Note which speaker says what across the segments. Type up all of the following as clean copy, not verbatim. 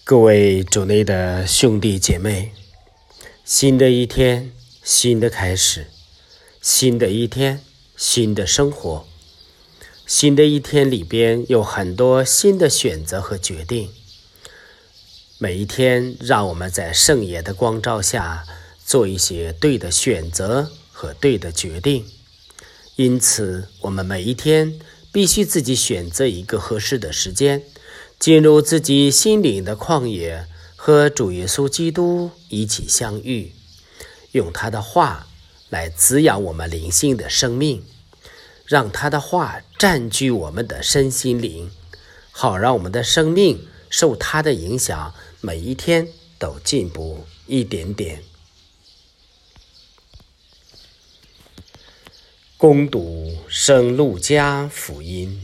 Speaker 1: 各位主内的兄弟姐妹，新的一天，新的开始，新的一天，新的生活。新的一天里边有很多新的选择和决定。每一天让我们在圣言的光照下做一些对的选择和对的决定。因此我们每一天必须自己选择一个合适的时间，进入自己心灵的旷野，和主耶稣基督一起相遇，用他的话来滋养我们灵性的生命，让他的话占据我们的身心灵，好让我们的生命受他的影响，每一天都进步一点点。攻读圣路加福音。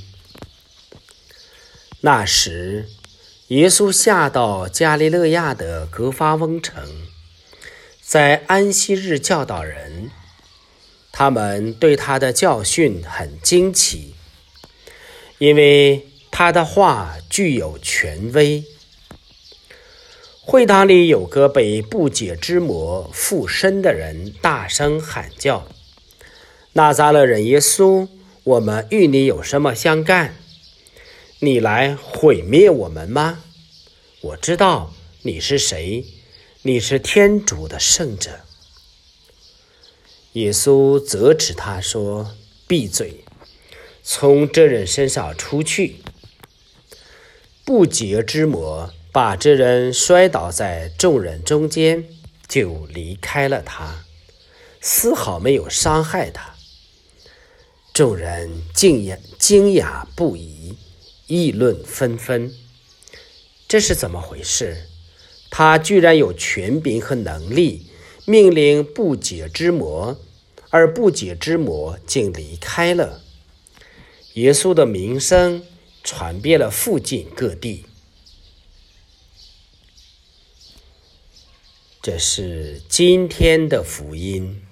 Speaker 1: 那时，耶稣下到加利肋亚的革法翁城，在安息日教导人。他们对他的教训很惊奇，因为他的话具有权威。会堂里有个被不解之魔附身的人大声喊叫：拿撒勒人耶稣，我们与你有什么相干？你来毁灭我们吗？我知道你是谁，你是天主的圣者。耶稣责斥他说：闭嘴，从这人身上出去。不解之魔把这人摔倒在众人中间，就离开了他，丝毫没有伤害他。众人惊讶不已，议论纷纷。这是怎么回事？他居然有权柄和能力命令不解之魔，而不解之魔竟离开了。耶稣的名声传遍了附近各地。这是今天的福音。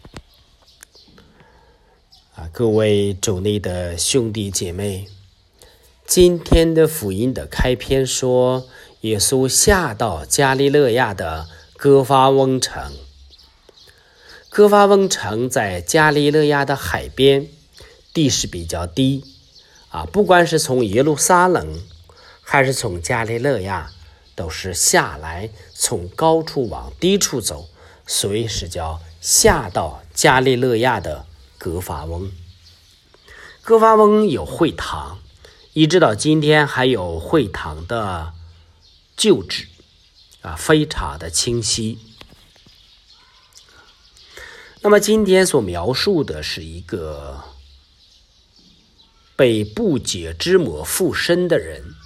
Speaker 1: 各位主内的兄弟姐妹，今天的福音的开篇说，耶稣下到加利肋亚的革法翁城。革法翁城在加利肋亚的海边，地势比较低不管是从耶路撒冷还是从加利肋亚，都是下来从高处往低处走，所以是叫下到加利肋亚的革法翁。革法翁有会堂，一直到今天还有会堂的旧址非常的清晰。那么今天所描述的是一个被不解之魔附身的人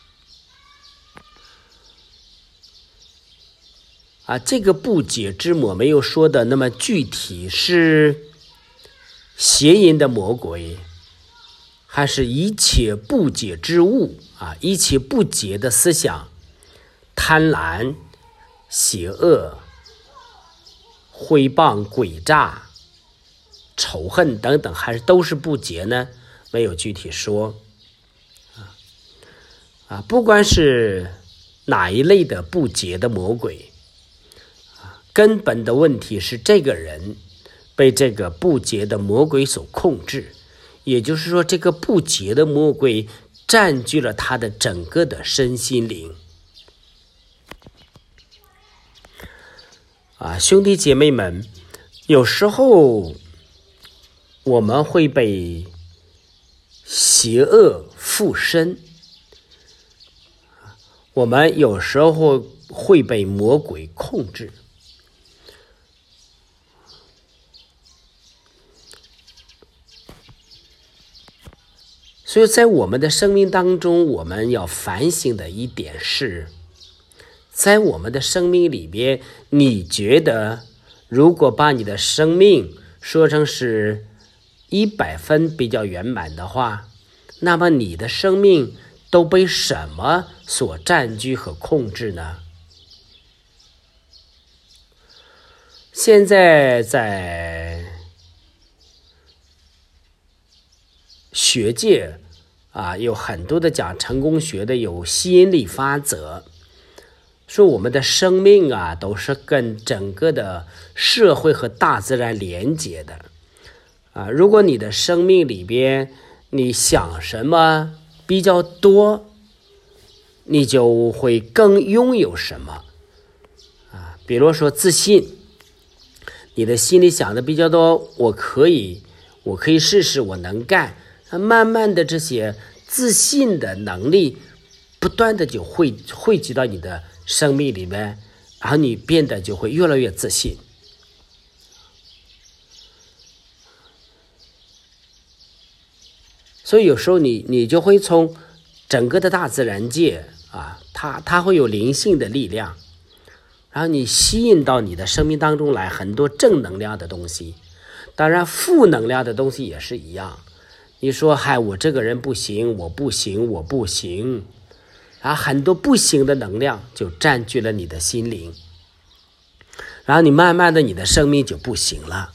Speaker 1: 这个不解之魔没有说的那么具体，是邪淫的魔鬼，还是一切不解之物一切不解的思想，贪婪、邪恶、毁谤、诡诈、仇恨等等，还是都是不洁呢？没有具体说不管是哪一类的不洁的魔鬼根本的问题是这个人被这个不洁的魔鬼所控制，也就是说这个不洁的魔鬼占据了他的整个的身心灵兄弟姐妹们，有时候我们会被邪恶附身，我们有时候会被魔鬼控制。所以在我们的生命当中，我们要反省的一点是，在我们的生命里边，你觉得如果把你的生命说成是100分比较圆满的话，那么你的生命都被什么所占据和控制呢？现在在学界有很多的讲成功学的有吸引力法则说我们的生命啊，都是跟整个的社会和大自然连接的啊。如果你的生命里边你想什么比较多，你就会更拥有什么啊。比如说自信，你的心里想的比较多，我可以试试，我能干。慢慢的这些自信的能力不断的就汇集到你的生命里面，然后你变得就会越来越自信。所以有时候你就会从整个的大自然界啊，它会有灵性的力量，然后你吸引到你的生命当中来很多正能量的东西。当然负能量的东西也是一样，你说嗨，我这个人不行，我不行，然后很多不行的能量就占据了你的心灵，然后你慢慢的你的生命就不行了。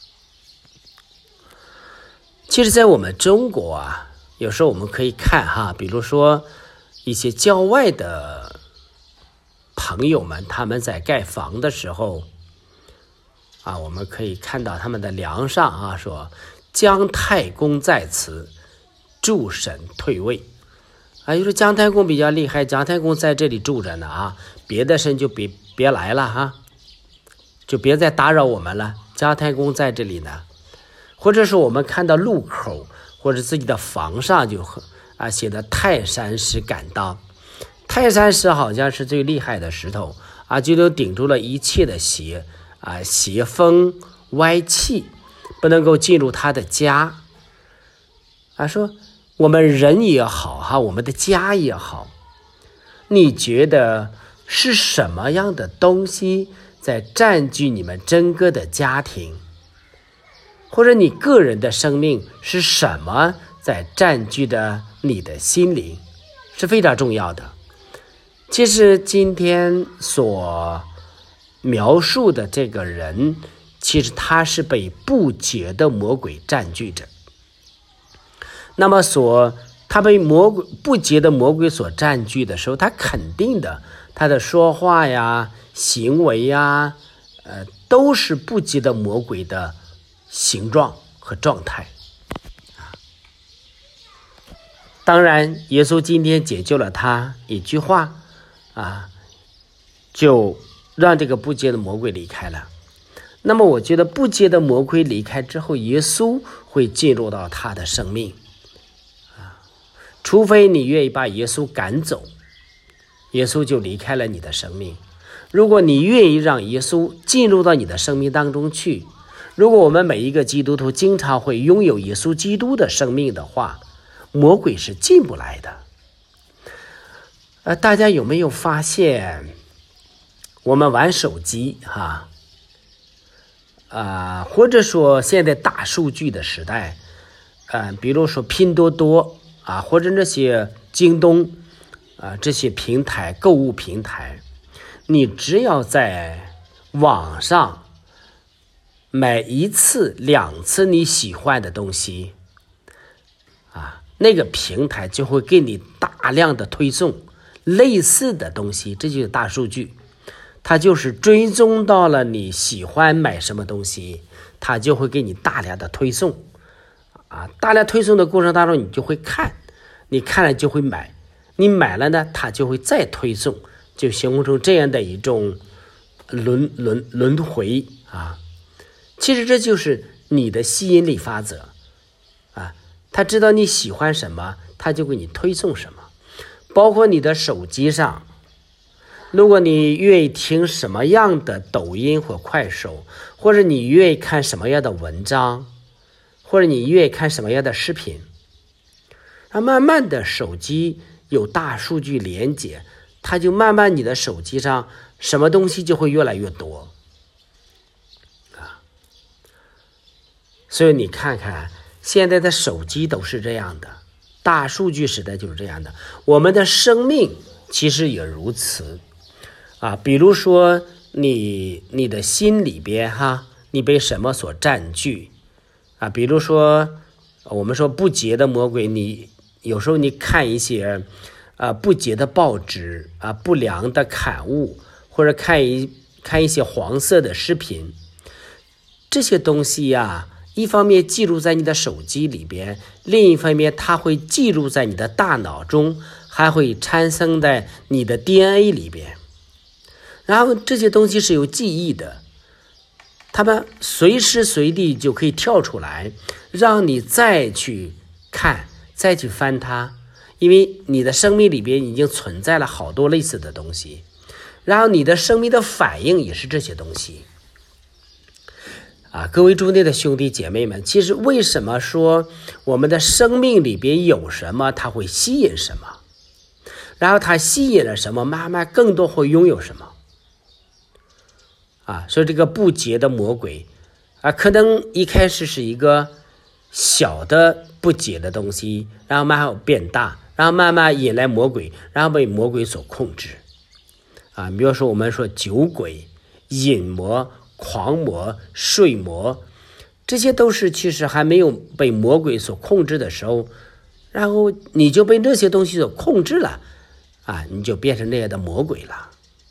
Speaker 1: 其实在我们中国啊，有时候我们可以看哈，比如说一些郊外的朋友们，他们在盖房的时候啊，我们可以看到他们的梁上啊说姜太公在此，诸神退位啊。有时姜太公比较厉害，姜太公在这里住着呢啊，别的神就别来了哈，就别再打扰我们了，姜太公在这里呢。或者是我们看到路口或者自己的房上就写的泰山石敢当，泰山石好像是最厉害的石头啊，就能顶住了一切的邪风歪气，不能够进入他的家啊。说我们人也好哈，我们的家也好，你觉得是什么样的东西在占据你们整个的家庭？或者你个人的生命是什么在占据着你的心灵，是非常重要的。其实今天所描述的这个人，其实他是被不洁的魔鬼占据着。那么他被不洁的魔鬼所占据的时候，他肯定的，他的说话呀、行为呀，都是不洁的魔鬼的形状和状态。当然耶稣今天解救了他一句话啊，就让这个不洁的魔鬼离开了。那么我觉得不洁的魔鬼离开之后，耶稣会进入到他的生命啊，除非你愿意把耶稣赶走，耶稣就离开了你的生命。如果你愿意让耶稣进入到你的生命当中去，如果我们每一个基督徒经常会拥有耶稣基督的生命的话，魔鬼是进不来的。大家有没有发现，我们玩手机或者说现在大数据的时代，比如说拼多多啊，或者那些京东啊，这些平台购物平台，你只要在网上买一次两次你喜欢的东西啊，那个平台就会给你大量的推送类似的东西，这就是大数据。它就是追踪到了你喜欢买什么东西，它就会给你大量的推送啊。大量推送的过程当中，你就会看，你看了就会买，你买了呢，它就会再推送，就形成这样的一种轮回啊。其实这就是你的吸引力法则啊，他知道你喜欢什么，他就给你推送什么。包括你的手机上，如果你愿意听什么样的抖音或快手，或者你愿意看什么样的文章，或者你愿意看什么样的视频，慢慢的手机有大数据连接，它就慢慢你的手机上什么东西就会越来越多所以你看看现在的手机都是这样的，大数据时代就是这样的，我们的生命其实也如此比如说你的心里边你被什么所占据比如说我们说不洁的魔鬼，你有时候你看一些不洁的报纸不良的刊物，或者看一些黄色的视频，这些东西呀，一方面记录在你的手机里边，另一方面它会记录在你的大脑中，还会产生在你的 DNA 里边。然后这些东西是有记忆的，它们随时随地就可以跳出来，让你再去看，再去翻它，因为你的生命里边已经存在了好多类似的东西，然后你的生命的反应也是这些东西。各位主内的兄弟姐妹们，其实为什么说我们的生命里边有什么，它会吸引什么，然后它吸引了什么，慢慢更多会拥有什么。所以这个不洁的魔鬼可能一开始是一个小的不洁的东西，然后慢慢变大，然后慢慢引来魔鬼，然后被魔鬼所控制。比如说我们说酒鬼、瘾魔、狂魔、睡魔，这些都是其实还没有被魔鬼所控制的时候，然后你就被这些东西所控制了你就变成那样的魔鬼了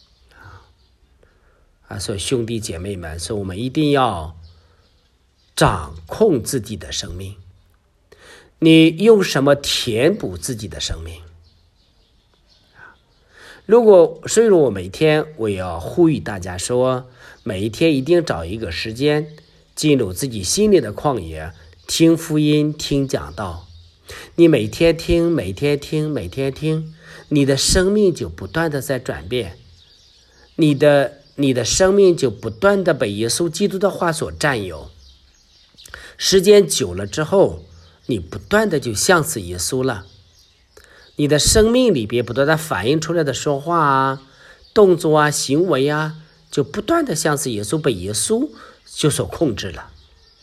Speaker 1: 所以兄弟姐妹们，所以我们一定要掌控自己的生命。你用什么填补自己的生命？所以说我每天我也要呼吁大家说，每一天一定找一个时间进入自己心里的旷野，听福音，听讲道。你每天听，每天听，每天听，你的生命就不断的在转变，你的生命就不断的被耶稣基督的话所占有。时间久了之后，你不断的就像似耶稣了。你的生命里边不断的反映出来的说话动作行为就不断的像似耶稣，被耶稣就所控制了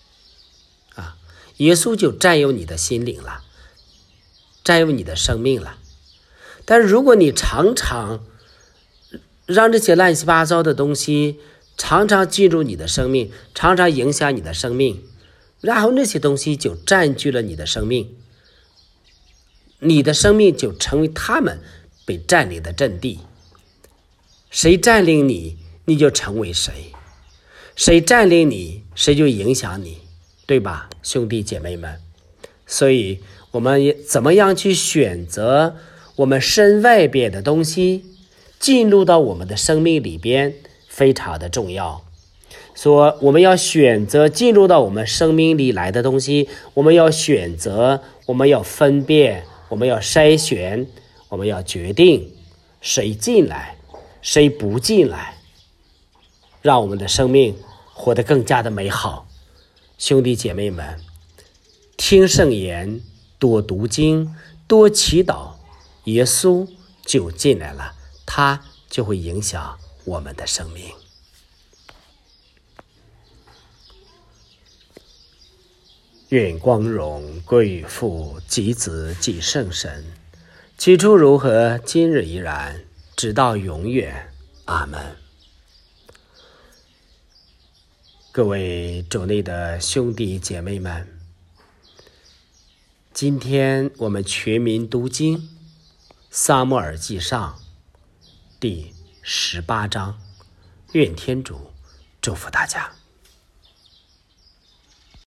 Speaker 1: 耶稣就占有你的心灵了，占有你的生命了。但是如果你常常让这些乱七八糟的东西常常进入你的生命，常常影响你的生命，然后那些东西就占据了你的生命，你的生命就成为他们被占领的阵地。谁占领你，你就成为谁；谁占领你，谁就影响你，对吧，兄弟姐妹们？所以我们怎么样去选择我们身外边的东西进入到我们的生命里边，非常的重要。说我们要选择进入到我们生命里来的东西，我们要选择，我们要分辨，我们要筛选，我们要决定谁进来，谁不进来，让我们的生命活得更加的美好。兄弟姐妹们，听圣言，多读经，多祈祷，耶稣就进来了，他就会影响我们的生命。愿光荣归于父及子及圣神，起初如何，今日依然，直到永远。阿们。各位主内的兄弟姐妹们，今天我们全民读经撒母耳记上第18章，愿天主祝福大家。